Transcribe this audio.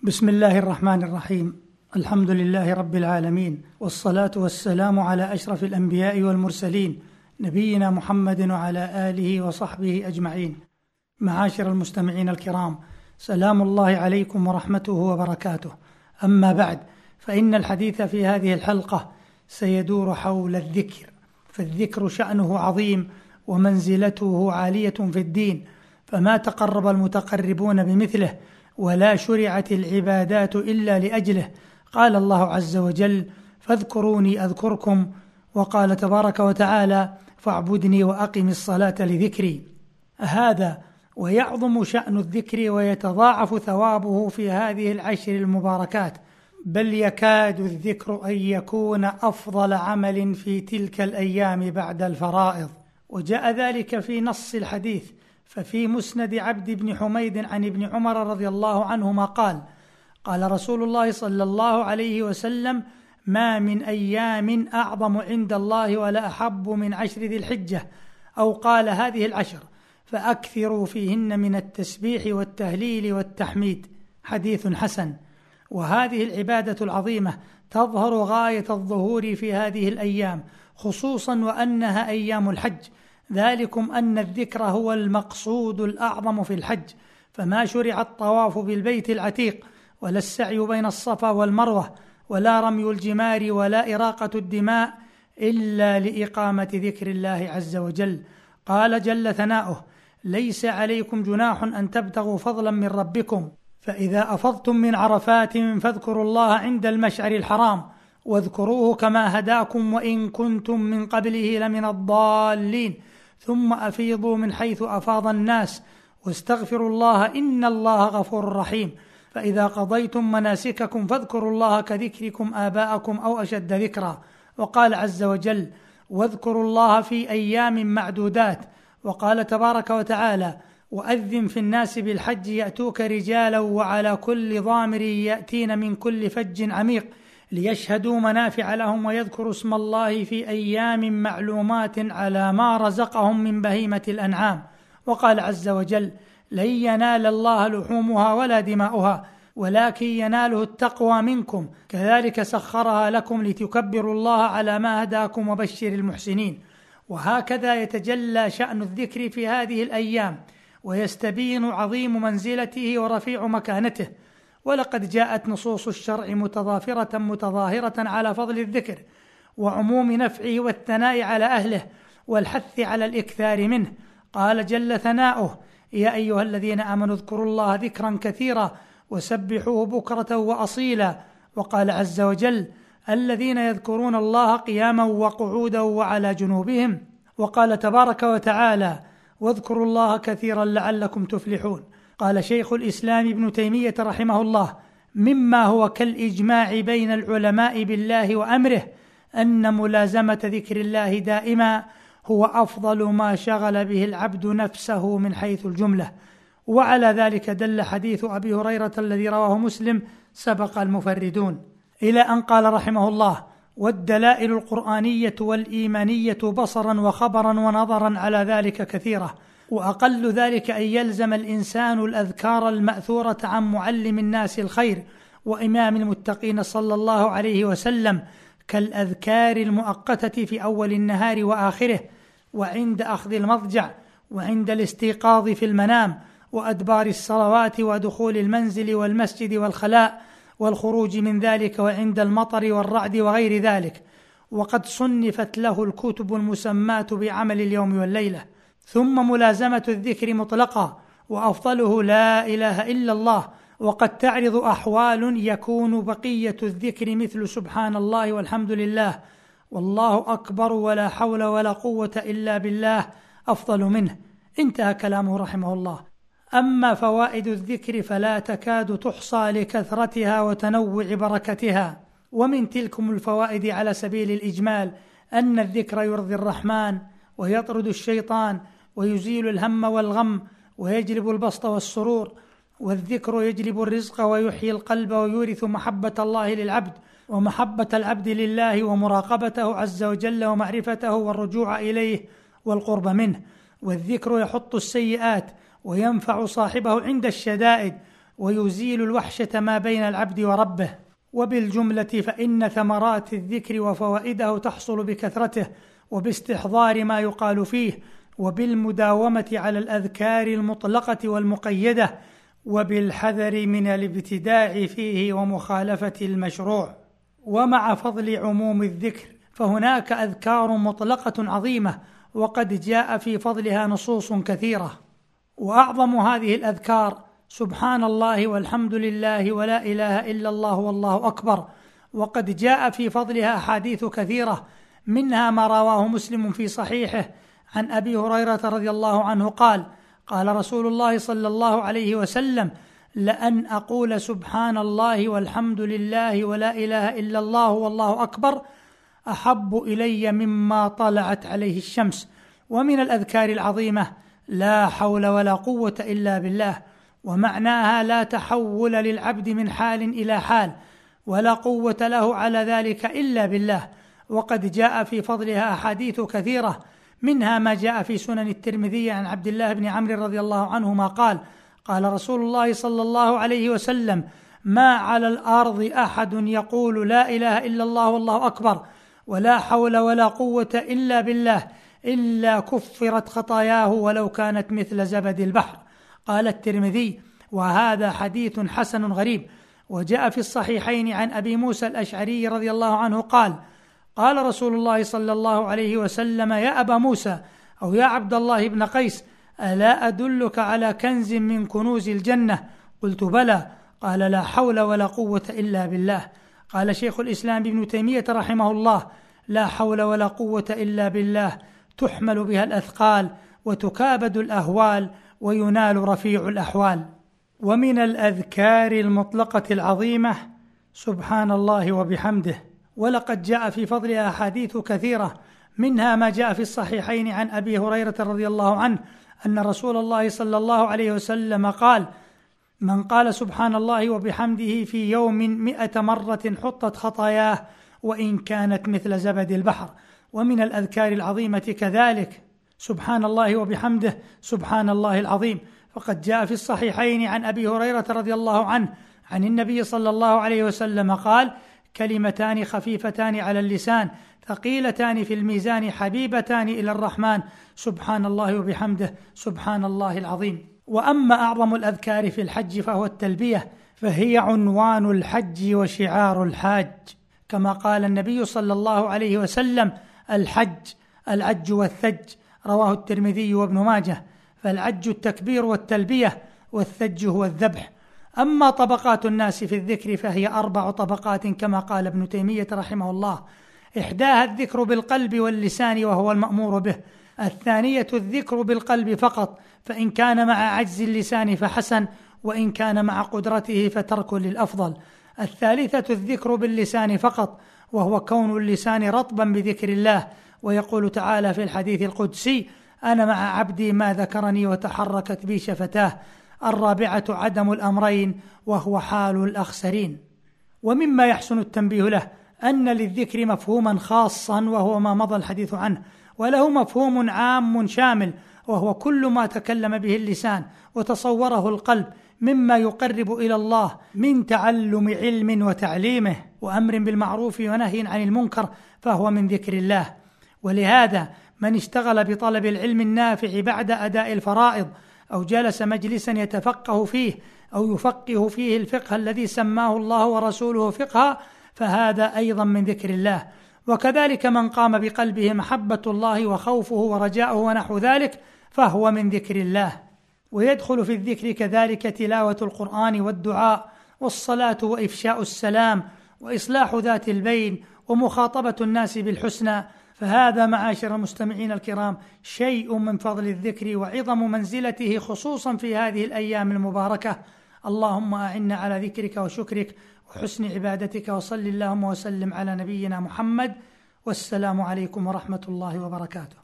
بسم الله الرحمن الرحيم. الحمد لله رب العالمين، والصلاة والسلام على أشرف الأنبياء والمرسلين، نبينا محمد وعلى آله وصحبه أجمعين. معاشر المستمعين الكرام، سلام الله عليكم ورحمته وبركاته. أما بعد، فإن الحديث في هذه الحلقة سيدور حول الذكر، فالذكر شأنه عظيم ومنزلته عالية في الدين، فما تقرب المتقربون بمثله، ولا شرعت العبادات إلا لأجله. قال الله عز وجل: فاذكروني أذكركم، وقال تبارك وتعالى: فاعبدني وأقم الصلاة لذكري. هذا ويعظم شأن الذكر ويتضاعف ثوابه في هذه العشر المباركات، بل يكاد الذكر أن يكون أفضل عمل في تلك الأيام بعد الفرائض. وجاء ذلك في نص الحديث، ففي مسند عبد بن حميد عن ابن عمر رضي الله عنهما قال: قال رسول الله صلى الله عليه وسلم: ما من أيام أعظم عند الله ولا أحب من عشر ذي الحجة، أو قال هذه العشر، فأكثروا فيهن من التسبيح والتهليل والتحميد. حديث حسن. وهذه العبادة العظيمة تظهر غاية الظهور في هذه الأيام، خصوصا وأنها أيام الحج، ذلكم أن الذكر هو المقصود الأعظم في الحج، فما شرع الطواف بالبيت العتيق، ولا السعي بين الصفا والمروة، ولا رمي الجمار، ولا إراقة الدماء، إلا لإقامة ذكر الله عز وجل. قال جل ثناؤه: ليس عليكم جناح أن تبتغوا فضلا من ربكم، فإذا أفضتم من عرفات فاذكروا الله عند المشعر الحرام، واذكروه كما هداكم وإن كنتم من قبله لمن الضالين، ثم أفيضوا من حيث أفاض الناس، واستغفروا الله إن الله غفور رحيم. فإذا قضيتم مناسككم فاذكروا الله كذكركم آباءكم أو أشد ذكرا. وقال عز وجل: واذكروا الله في أيام معدودات. وقال تبارك وتعالى: وأذن في الناس بالحج يأتوك رجالا وعلى كل ضامر يأتين من كل فج عميق ليشهدوا منافع لهم ويذكروا اسم الله في أيام معلومات على ما رزقهم من بهيمة الأنعام. وقال عز وجل: لن ينال الله لحومها ولا دماؤها ولكن يناله التقوى منكم، كذلك سخرها لكم لتكبروا الله على ما هداكم وبشر المحسنين. وهكذا يتجلى شأن الذكر في هذه الأيام، ويستبين عظيم منزلته ورفيع مكانته. ولقد جاءت نصوص الشرع متضافرة متظاهرة على فضل الذكر وعموم نفعه والثناء على أهله والحث على الإكثار منه. قال جل ثناؤه: يا أيها الذين آمنوا اذكروا الله ذكرا كثيرا وسبحوه بكرة وأصيلا. وقال عز وجل: الذين يذكرون الله قياما وقعودا وعلى جنوبهم. وقال تبارك وتعالى: واذكروا الله كثيرا لعلكم تفلحون. قال شيخ الإسلام ابن تيمية رحمه الله: مما هو كالإجماع بين العلماء بالله وأمره أن ملازمة ذكر الله دائما هو أفضل ما شغل به العبد نفسه من حيث الجملة. وعلى ذلك دل حديث أبي هريرة الذي رواه مسلم سبق المفردون، إلى أن قال رحمه الله: والدلائل القرآنية والإيمانية بصرا وخبرا ونظرا على ذلك كثيرة، وأقل ذلك أن يلزم الإنسان الأذكار المأثورة عن معلم الناس الخير وإمام المتقين صلى الله عليه وسلم، كالأذكار المؤقتة في أول النهار وآخره، وعند أخذ المضجع، وعند الاستيقاظ في المنام، وأدبار الصلوات، ودخول المنزل والمسجد والخلاء والخروج من ذلك، وعند المطر والرعد وغير ذلك. وقد صنفت له الكتب المسماة بعمل اليوم والليلة. ثم ملازمة الذكر مطلقة، وأفضله لا إله إلا الله. وقد تعرض أحوال يكون بقية الذكر مثل سبحان الله والحمد لله والله أكبر ولا حول ولا قوة إلا بالله أفضل منه. انتهى كلامه رحمه الله. أما فوائد الذكر فلا تكاد تحصى لكثرتها وتنوع بركتها. ومن تلكم الفوائد على سبيل الإجمال أن الذكر يرضي الرحمن ويطرد الشيطان ويزيل الهم والغم ويجلب البسط والسرور، والذكر يجلب الرزق ويحيي القلب ويورث محبة الله للعبد ومحبة العبد لله ومراقبته عز وجل ومعرفته والرجوع إليه والقرب منه. والذكر يحط السيئات وينفع صاحبه عند الشدائد، ويزيل الوحشة ما بين العبد وربه. وبالجملة فإن ثمرات الذكر وفوائده تحصل بكثرته وباستحضار ما يقال فيه، وبالمداومة على الأذكار المطلقة والمقيدة، وبالحذر من الابتداع فيه ومخالفة المشروع. ومع فضل عموم الذكر فهناك أذكار مطلقة عظيمة وقد جاء في فضلها نصوص كثيرة، وأعظم هذه الأذكار سبحان الله والحمد لله ولا إله إلا الله والله أكبر، وقد جاء في فضلها أحاديث كثيرة، منها ما رواه مسلم في صحيحه عن أبي هريرة رضي الله عنه قال: قال رسول الله صلى الله عليه وسلم: لأن أقول سبحان الله والحمد لله ولا إله إلا الله والله أكبر أحب إلي مما طلعت عليه الشمس. ومن الأذكار العظيمة لا حول ولا قوة إلا بالله، ومعناها لا تحول للعبد من حال إلى حال، ولا قوة له على ذلك إلا بالله. وقد جاء في فضلها أحاديث كثيرة، منها ما جاء في سنن الترمذي عن عبد الله بن عمرو رضي الله عنهما قال: قال رسول الله صلى الله عليه وسلم: ما على الأرض أحد يقول لا إله إلا الله والله أكبر ولا حول ولا قوة إلا بالله إلا كفرت خطاياه ولو كانت مثل زبد البحر. قال الترمذي: وهذا حديث حسن غريب. وجاء في الصحيحين عن أبي موسى الأشعري رضي الله عنه قال: قال رسول الله صلى الله عليه وسلم: يا أبا موسى أو يا عبد الله بن قيس، ألا أدلك على كنز من كنوز الجنة؟ قلت: بلى. قال: لا حول ولا قوة إلا بالله. قال شيخ الإسلام ابن تيمية رحمه الله: لا حول ولا قوة إلا بالله تحمل بها الأثقال وتكابد الأهوال وينال رفيع الأحوال. ومن الأذكار المطلقة العظيمة سبحان الله وبحمده، ولقد جاء في فضلها أحاديث كثيرة، منها ما جاء في الصحيحين عن أبي هريرة رضي الله عنه أن رسول الله صلى الله عليه وسلم قال: من قال سبحان الله وبحمده في يوم 100 مرة حطت خطاياه وإن كانت مثل زبد البحر. ومن الأذكار العظيمة كذلك سبحان الله وبحمده سبحان الله العظيم، فقد جاء في الصحيحين عن أبي هريرة رضي الله عنه عن النبي صلى الله عليه وسلم قال: كلمتان خفيفتان على اللسان ثقيلتان في الميزان حبيبتان إلى الرحمن سبحان الله وبحمده سبحان الله العظيم. وأما أعظم الأذكار في الحج فهو التلبية، فهي عنوان الحج وشعار الحاج، كما قال النبي صلى الله عليه وسلم: الحج العج والثج، رواه الترمذي وابن ماجه. فالعج التكبير والتلبية، والثج هو الذبح. أما طبقات الناس في الذكر فهي 4 طبقات كما قال ابن تيمية رحمه الله: إحداها الذكر بالقلب واللسان وهو المأمور به، الثانية الذكر بالقلب فقط فإن كان مع عجز اللسان فحسن، وإن كان مع قدرته فترك للأفضل، الثالثة الذكر باللسان فقط وهو كون اللسان رطبا بذكر الله، ويقول تعالى في الحديث القدسي: أنا مع عبدي ما ذكرني وتحركت بي شفتاه، الرابعة عدم الأمرين وهو حال الأخسرين. ومما يحسن التنبيه له أن للذكر مفهوما خاصا وهو ما مضى الحديث عنه، وله مفهوم عام شامل وهو كل ما تكلم به اللسان وتصوره القلب مما يقرب إلى الله من تعلم علم وتعليمه وأمر بالمعروف ونهي عن المنكر، فهو من ذكر الله. ولهذا من اشتغل بطلب العلم النافع بعد أداء الفرائض، أو جلس مجلسا يتفقه فيه أو يفقه فيه الفقه الذي سماه الله ورسوله فقها، فهذا أيضا من ذكر الله. وكذلك من قام بقلبه محبة الله وخوفه ورجاؤه ونحو ذلك، فهو من ذكر الله. ويدخل في الذكر كذلك تلاوة القرآن والدعاء والصلاة وإفشاء السلام وإصلاح ذات البين ومخاطبة الناس بالحسنى. فهذا معاشر المستمعين الكرام شيء من فضل الذكر وعظم منزلته خصوصا في هذه الأيام المباركة. اللهم أعنا على ذكرك وشكرك وحسن عبادتك، وصل اللهم وسلم على نبينا محمد، والسلام عليكم ورحمة الله وبركاته.